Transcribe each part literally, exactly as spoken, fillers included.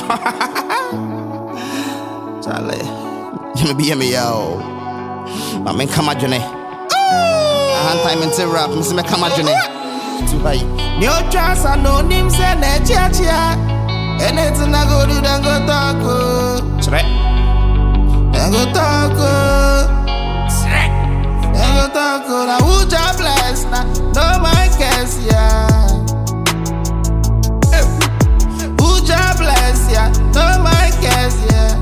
Charlie, you be me yo. I mean, come on, Johnny. I had time into rap, Mister Me come on, Johnny. Too high. No trust and no names and a chia chia. And it's a go do then go talk. Shrek. Then go talk. Shrek. Then go talk. Now who job bless now? No my case, yeah. Who job bless, yeah. No my case, yeah.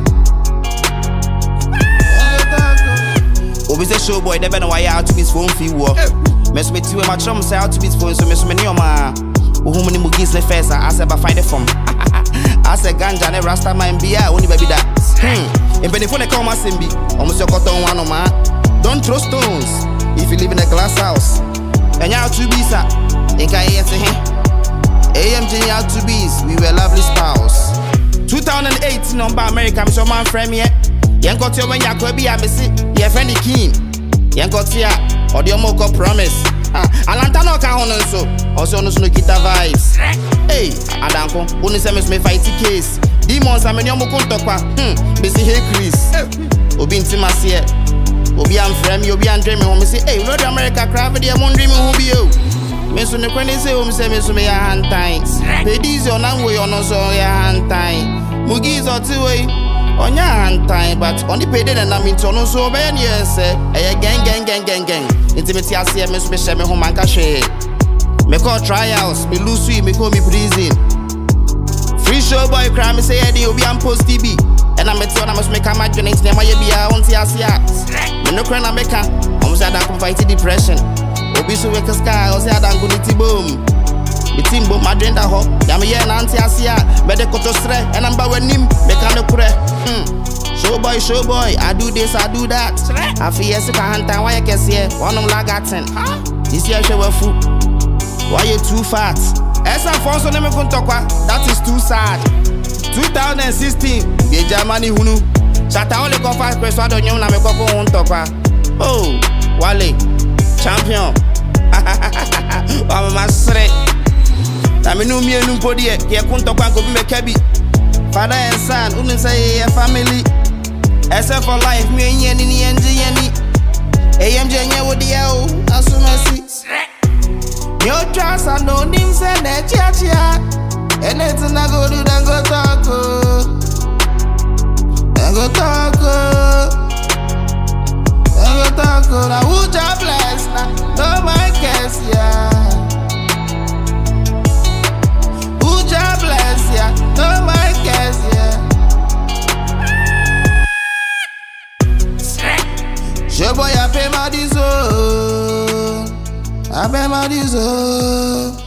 Obi say show boy, never know why out to his phone fee war. Mess me two my chum say out to his phone, so mess me near ma. Who many mugis le first, I said by find it from. I said ganja ne rasta man be only baby that. Hmm. In Benifone come my simbi, almost your cotton one of man. Don't throw stones if you live in a glass house. And you to be sir. In Kaya say him. A M G out to bees, we were lovely spouse. two thousand eighteen number America, I'm so man friend yet. Yen got you when you could be a missy, your friend the king. Yen got ya, or the Omoko promise. Alantano can on so, also no kita vibes. Hey, Adanko, only send me fight case. Demons, I'm in your Mokontokwa. Hmm, busy hey Chris. Obi intimacy. Obi am friend, Obi am dreaming home. Say, hey, Lord America, crab, the among dreaming who be you. Miss when the Queen say, home say, Miss me a hand time. Ladies, your name way on us on your hand time. Mugi's or two way. On your hand time, but on the payday and I'm into no so many years, eh? A gang, gang, gang, gang, gang. Intimacy, I see a miss me, share me home and cash. Me call trials, me lose sweet, me call me prison. Free show boy, crime, me say, Eddie, Obi, I'm post T V. And I'm a tell, I must make a match, and it's never be a on T S A. Me no crying, I'm a can. I'm sad, I can fight depression. Obi, so wake a sky, I say, I don't go to boom. Me team boom, my drink that hot. Yami yen anti asia, but the koto stre, and I'm bawing him, make a look re. Hmm. Show boy, show boy, I do this, I do that. I feel yes, I can't hand why I can see one of lagatin. This year show a food. Why you too fat? Esa Fonso neme kuntokwa, that is too sad. two thousand sixteen, the Germany hunu. Shata only go five percent on you na me koko untokwa. Oh, Wale, champion. I'm a straight. I mean, no me and no body. Here, Kuntokwa go be me kebi. Father and son, who say a family. Except for life, me and Yenny, Yenny, Yenny. A M J, you would the L, as soon as it's. Your trust and no names and a chia chia. And it's a go do, then go talk. Then go talk. Then go talk. Now, who job bless? No, my case, yeah. No my case, yeah. Je boy, I pay my diesel. I pay my diesel.